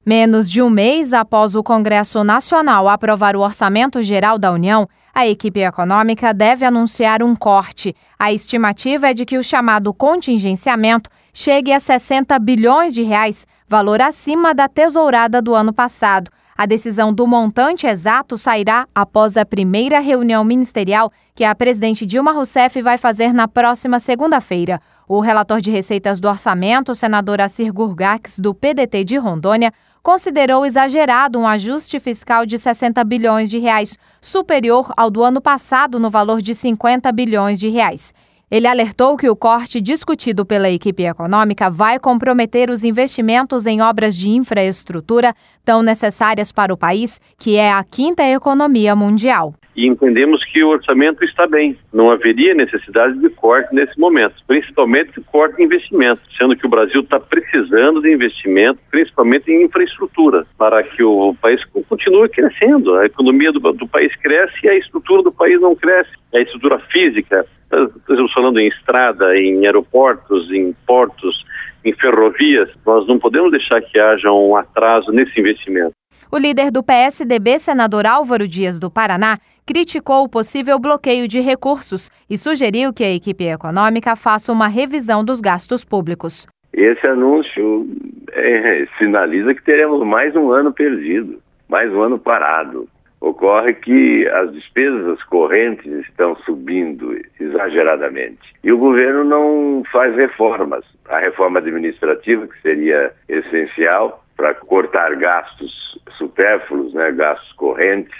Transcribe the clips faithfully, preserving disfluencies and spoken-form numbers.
Menos de um mês após o Congresso Nacional aprovar o Orçamento Geral da União, a equipe econômica deve anunciar um corte. A estimativa é de que o chamado contingenciamento chegue a sessenta bilhões de reais, valor acima da tesourada do ano passado. A decisão do montante exato sairá após a primeira reunião ministerial que a presidente Dilma Rousseff vai fazer na próxima segunda-feira. O relator de receitas do orçamento, o senador Assir Gurgax, do P D T de Rondônia, considerou exagerado um ajuste fiscal de sessenta bilhões de reais, superior ao do ano passado no valor de cinquenta bilhões de reais. Ele alertou que o corte discutido pela equipe econômica vai comprometer os investimentos em obras de infraestrutura tão necessárias para o país, que é a quinta economia mundial. E entendemos que o orçamento está bem. Não haveria necessidade de corte nesse momento, principalmente de corte em investimento, sendo que o Brasil está precisando de investimento, principalmente em infraestrutura, para que o país continue crescendo. A economia do, do país cresce e a estrutura do país não cresce. A estrutura física, estamos falando em estrada, em aeroportos, em portos, em ferrovias, nós não podemos deixar que haja um atraso nesse investimento. O líder do P S D B, senador Álvaro Dias do Paraná, criticou o possível bloqueio de recursos e sugeriu que a equipe econômica faça uma revisão dos gastos públicos. Esse anúncio é, sinaliza que teremos mais um ano perdido, mais um ano parado. Ocorre que as despesas correntes estão subindo exageradamente e o governo não faz reformas. A reforma administrativa, que seria essencial para cortar gastos supérfluos, né, gastos correntes,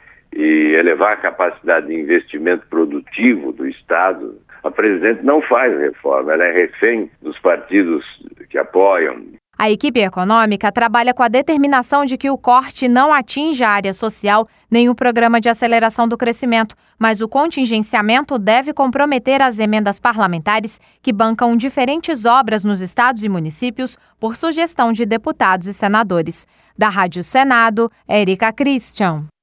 e elevar a capacidade de investimento produtivo do Estado, a presidente não faz reforma, ela é refém dos partidos que apoiam. A equipe econômica trabalha com a determinação de que o corte não atinja a área social nem o programa de aceleração do crescimento, mas o contingenciamento deve comprometer as emendas parlamentares que bancam diferentes obras nos estados e municípios por sugestão de deputados e senadores. Da Rádio Senado, Érica Christian.